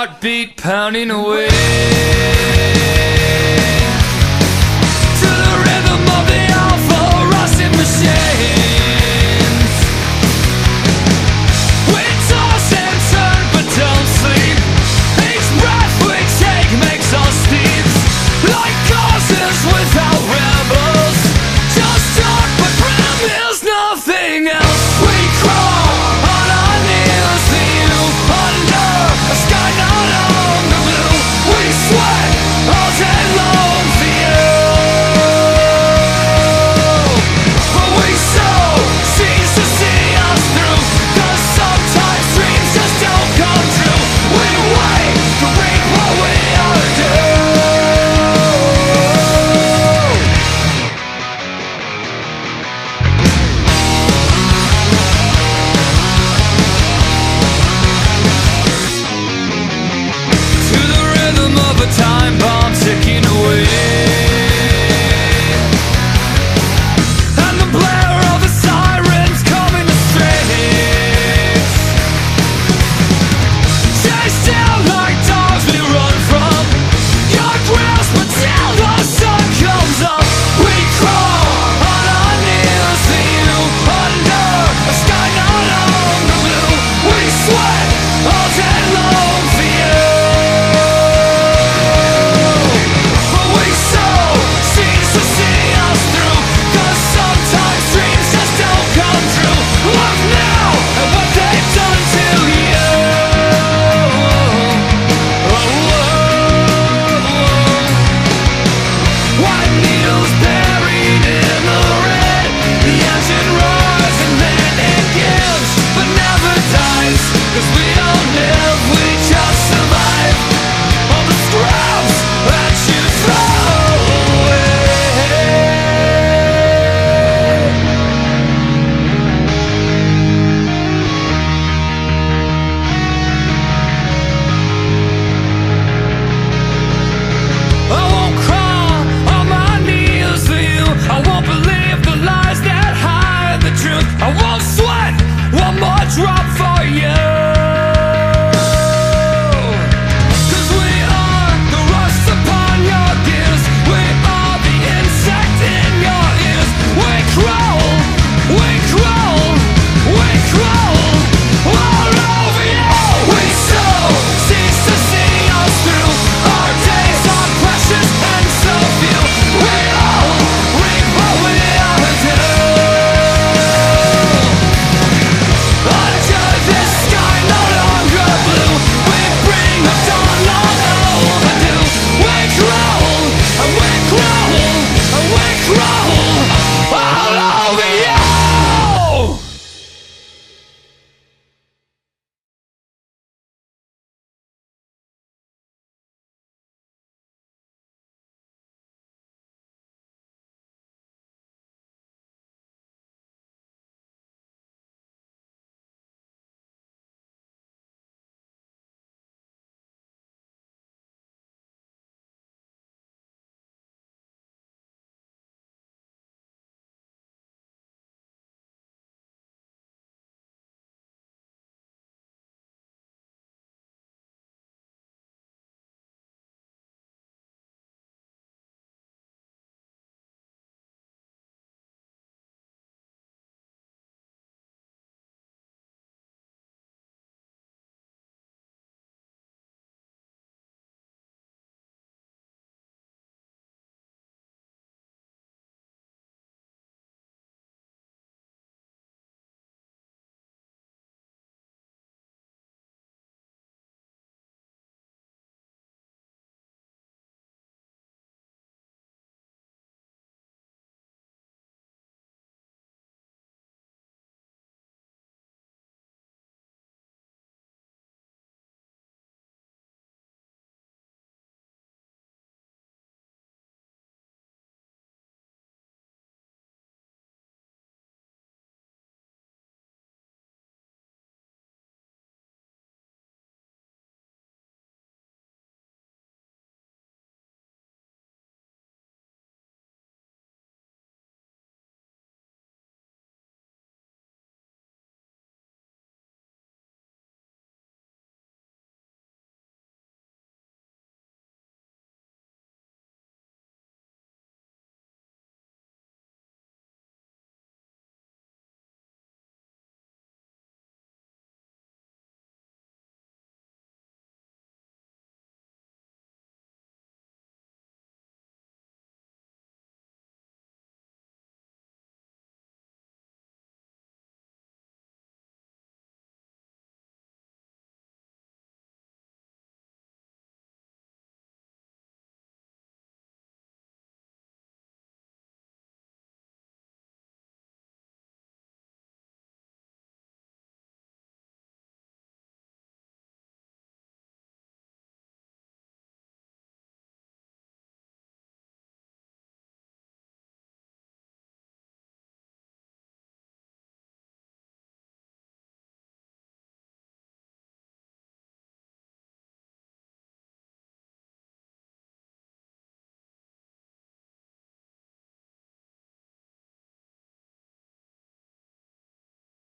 heartbeat pounding away. To the rhythm of the awful rusting machines. We toss and turn but don't sleep. Each breath we take makes us thieves. Like causes without rebels. Just talk but promise nothing else. We crawl on our knees to you. Under a sky no longer blue. We sweat all day long for you. But we so cease to see us through. Cause sometimes dreams just don't come true. We wait to reap what we are due. To the rhythm of a time bomb ticking away.